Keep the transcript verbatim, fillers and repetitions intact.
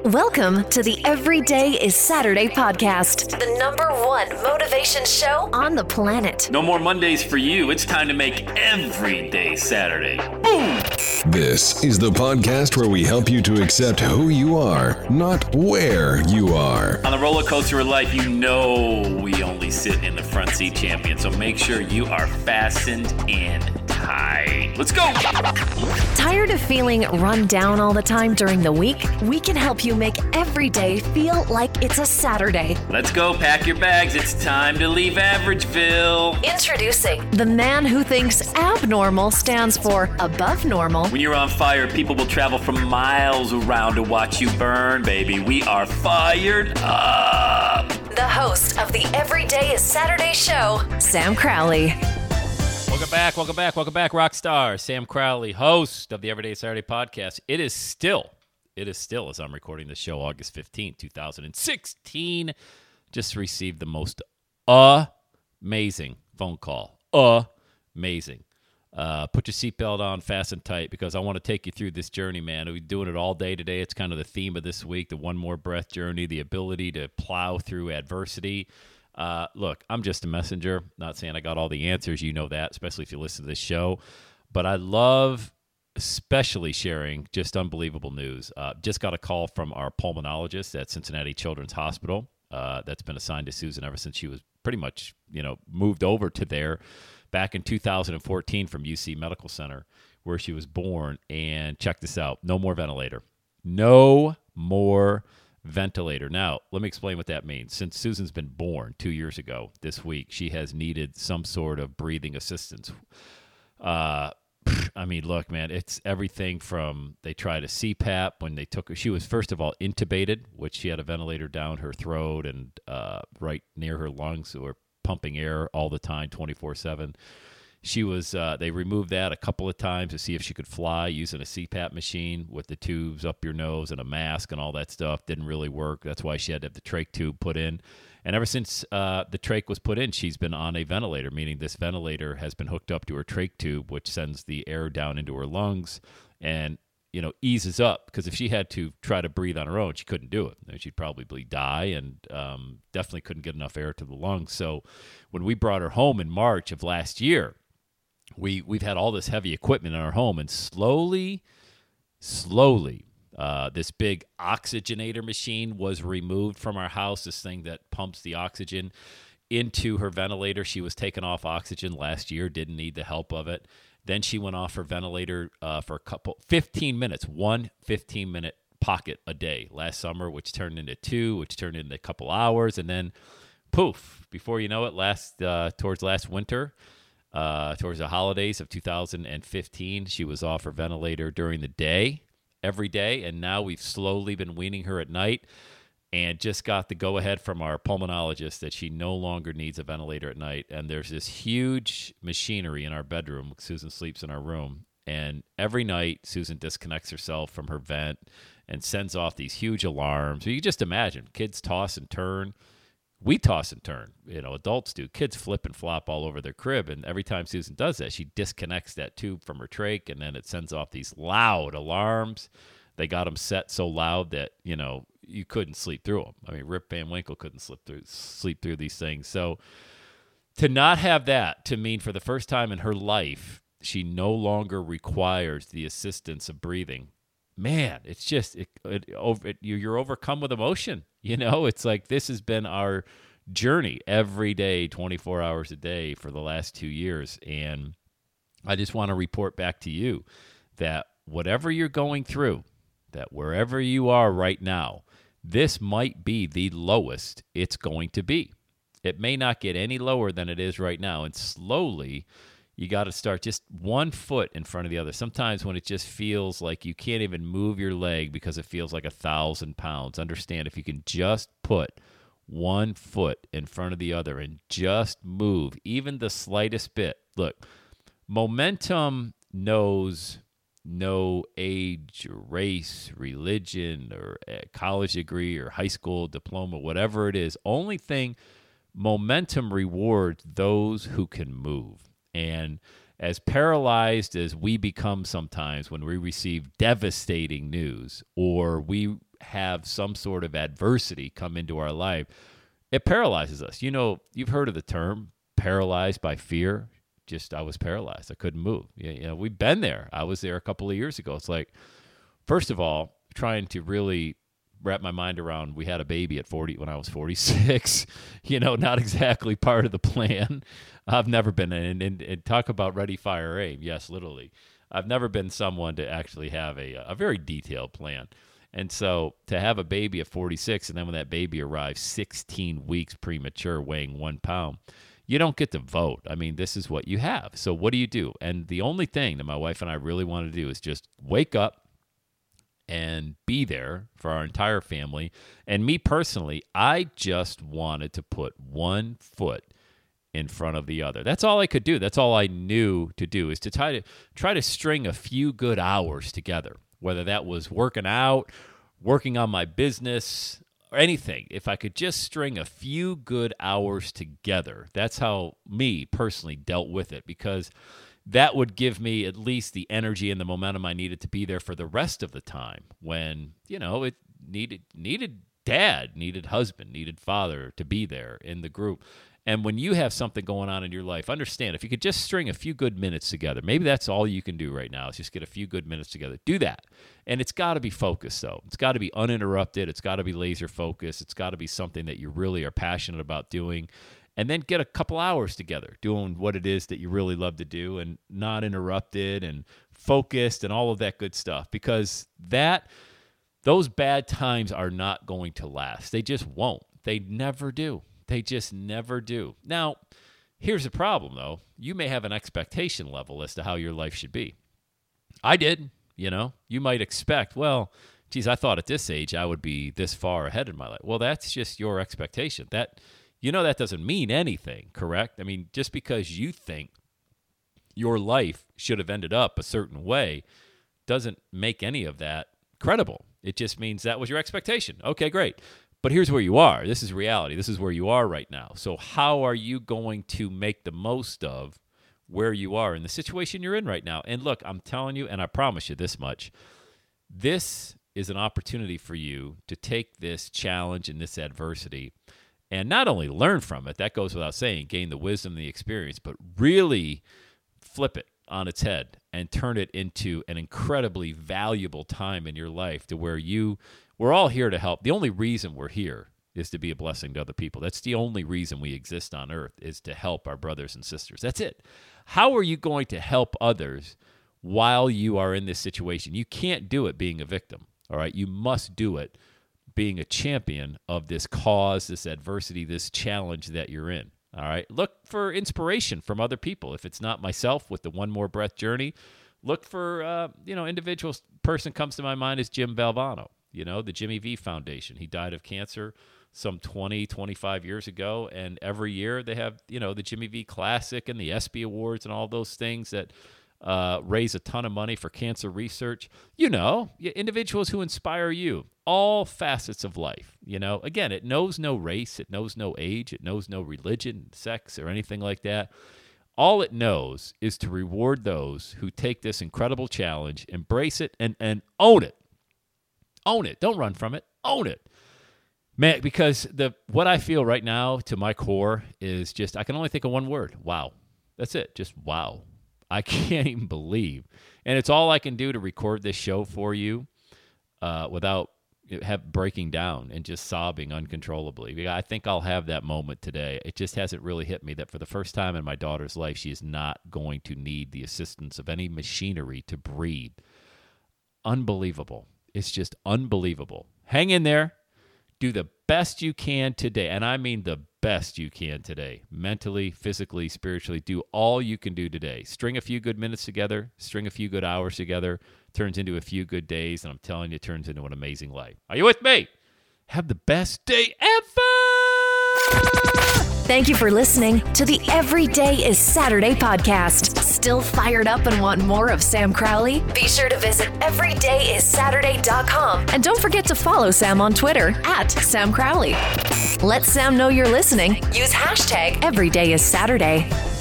Welcome to the Everyday is Saturday podcast, the number one motivation show on the planet. No more Mondays for you. It's time to make every day Saturday. Boom! This is the podcast where we help you to accept who you are, not where you are. On the roller coaster of life, you know we only sit in the front seat, champion. So make sure you are fastened in tight. Let's go! Tired of feeling run down all the time during the week? We can help you make every day feel like it's a Saturday. Let's go, pack your bags. It's time to leave Averageville. Introducing the man who thinks abnormal stands for above normal. When you're on fire, people will travel from miles around to watch you burn, baby. We are fired up. The host of the Everyday is Saturday show, Sam Crowley. Welcome back, welcome back, welcome back, rock star. Sam Crowley, host of the Everyday Saturday podcast. It is still, it is still, as I'm recording the show, August fifteenth, twenty sixteen. Just received the most amazing phone call. Amazing. Uh, put your seatbelt on, fasten tight, because I want to take you through this journey, man. We're doing it all day today. It's kind of the theme of this week, the one more breath journey, the ability to plow through adversity. Uh, look, I'm just a messenger. Not saying I got all the answers. You know that, especially if you listen to this show. But I love especially sharing just unbelievable news. Uh, just got a call from our pulmonologist at Cincinnati Children's Hospital. Uh, that's been assigned to Susan ever since she was pretty much, you know, moved over to there back in two thousand fourteen from U C Medical Center, where she was born. And check this out. No more ventilator. No more ventilator. Now, let me explain what that means. Since Susan's been born two years ago this week, she has needed some sort of breathing assistance. Uh, I mean, look, man, it's everything from they tried a C PAP when they took her. She was, first of all, intubated, which she had a ventilator down her throat and uh, right near her lungs, so we're pumping air all the time, twenty-four seven. She was, uh, they removed that a couple of times to see if she could fly using a C PAP machine with the tubes up your nose and a mask and all that stuff. Didn't really work. That's why she had to have the trach tube put in. And ever since uh, the trach was put in, she's been on a ventilator, meaning this ventilator has been hooked up to her trach tube, which sends the air down into her lungs and, you know, eases up. Because if she had to try to breathe on her own, she couldn't do it. She'd probably die and um, definitely couldn't get enough air to the lungs. So when we brought her home in March of last year, we, we've had all this heavy equipment in our home, and slowly, slowly, Uh, this big oxygenator machine was removed from our house, this thing that pumps the oxygen into her ventilator. She was taken off oxygen last year, didn't need the help of it. Then she went off her ventilator uh, for a couple, fifteen minutes, one fifteen-minute pocket a day last summer, which turned into two, which turned into a couple hours. And then, poof, before you know it, last uh, towards last winter, uh, towards the holidays of two thousand fifteen, she was off her ventilator during the day, every day, and now we've slowly been weaning her at night and just got the go-ahead from our pulmonologist that she no longer needs a ventilator at night. And there's this huge machinery in our bedroom. Susan sleeps in our room, and every night Susan disconnects herself from her vent and sends off these huge alarms. You just imagine, kids toss and turn. We toss and turn, you know, adults do. Kids flip and flop all over their crib, and every time Susan does that, she disconnects that tube from her trach, and then it sends off these loud alarms. They got them set so loud that, you know, you couldn't sleep through them. I mean, Rip Van Winkle couldn't sleep through sleep through these things. So to not have that, to mean for the first time in her life, she no longer requires the assistance of breathing. Man, it's just it, it, it, you're overcome with emotion. You know, it's like this has been our journey every day, twenty-four hours a day for the last two years. And I just want to report back to you that whatever you're going through, that wherever you are right now, this might be the lowest it's going to be. It may not get any lower than it is right now. And slowly, you got to start just one foot in front of the other. Sometimes when it just feels like you can't even move your leg because it feels like a thousand pounds, understand if you can just put one foot in front of the other and just move even the slightest bit. Look, momentum knows no age, or race, religion, or a college degree, or high school diploma, whatever it is. Only thing, momentum rewards those who can move. And as paralyzed as we become sometimes when we receive devastating news, or we have some sort of adversity come into our life, it paralyzes us. You know, you've heard of the term paralyzed by fear. Just, I was paralyzed. I couldn't move. You know, we've been there. I was there a couple of years ago. It's like, first of all, trying to really wrap my mind around, we had a baby at forty when I was forty-six, you know, not exactly part of the plan. I've never been in, and, and talk about ready, fire, aim. Yes, literally. I've never been someone to actually have a, a very detailed plan. And so to have a baby at forty-six, and then when that baby arrives sixteen weeks premature, weighing one pound, you don't get to vote. I mean, this is what you have. So what do you do? And the only thing that my wife and I really want to do is just wake up and be there for our entire family. And me personally, I just wanted to put one foot in front of the other. That's all I could do. That's all I knew to do, is to try to try to string a few good hours together, whether that was working out, working on my business, or anything. If I could just string a few good hours together, that's how me personally dealt with it, because that would give me at least the energy and the momentum I needed to be there for the rest of the time when, you know, it needed needed dad, needed husband, needed father to be there in the group. And when you have something going on in your life, understand, if you could just string a few good minutes together, maybe that's all you can do right now, is just get a few good minutes together. Do that. And it's got to be focused, though. It's got to be uninterrupted. It's got to be laser focused. It's got to be something that you really are passionate about doing. And then get a couple hours together doing what it is that you really love to do, and not interrupted and focused and all of that good stuff, because that those bad times are not going to last. They just won't. They never do. They just never do. Now, here's the problem, though. You may have an expectation level as to how your life should be. I did, you know. You might expect, well, geez, I thought at this age I would be this far ahead in my life. Well, that's just your expectation. That You know, that doesn't mean anything, correct? I mean, just because you think your life should have ended up a certain way doesn't make any of that credible. It just means that was your expectation. Okay, great. But here's where you are. This is reality. This is where you are right now. So how are you going to make the most of where you are in the situation you're in right now? And look, I'm telling you, and I promise you this much, this is an opportunity for you to take this challenge and this adversity and not only learn from it, that goes without saying, gain the wisdom and the experience, but really flip it on its head and turn it into an incredibly valuable time in your life, to where you, we're all here to help. The only reason we're here is to be a blessing to other people. That's the only reason we exist on earth, is to help our brothers and sisters. That's it. How are you going to help others while you are in this situation? You can't do it being a victim, all right? You must do it being a champion of this cause, this adversity, this challenge that you're in. All right. Look for inspiration from other people. If it's not myself with the One More Breath journey, look for, uh, you know, individual person comes to my mind is Jim Valvano, you know, the Jimmy V Foundation. He died of cancer some twenty, twenty-five years ago. And every year they have, you know, the Jimmy V Classic and the ESPY Awards and all those things that uh, raise a ton of money for cancer research. You know, individuals who inspire you, all facets of life. You know, again, it knows no race, it knows no age, it knows no religion, sex, or anything like that. All it knows is to reward those who take this incredible challenge, embrace it, and, and own it. Own it. Don't run from it. Own it. Man, because the what I feel right now to my core is just, I can only think of one word. Wow. That's it. Just wow. I can't even believe. And it's all I can do to record this show for you uh, without have breaking down and just sobbing uncontrollably. I think I'll have that moment today. It just hasn't really hit me that for the first time in my daughter's life, she is not going to need the assistance of any machinery to breathe. Unbelievable. It's just unbelievable. Hang in there. Do the best you can today. And I mean the best you can today. Mentally, physically, spiritually. Do all you can do today. String a few good minutes together. String a few good hours together. Turns into a few good days. And I'm telling you, it turns into an amazing life. Are you with me? Have the best day ever! Thank you for listening to the Every Day is Saturday podcast. Still fired up and want more of Sam Crowley? Be sure to visit every day is saturday dot com. And don't forget to follow Sam on Twitter at Sam Crowley. Let Sam know you're listening. Use hashtag Every Day is Saturday.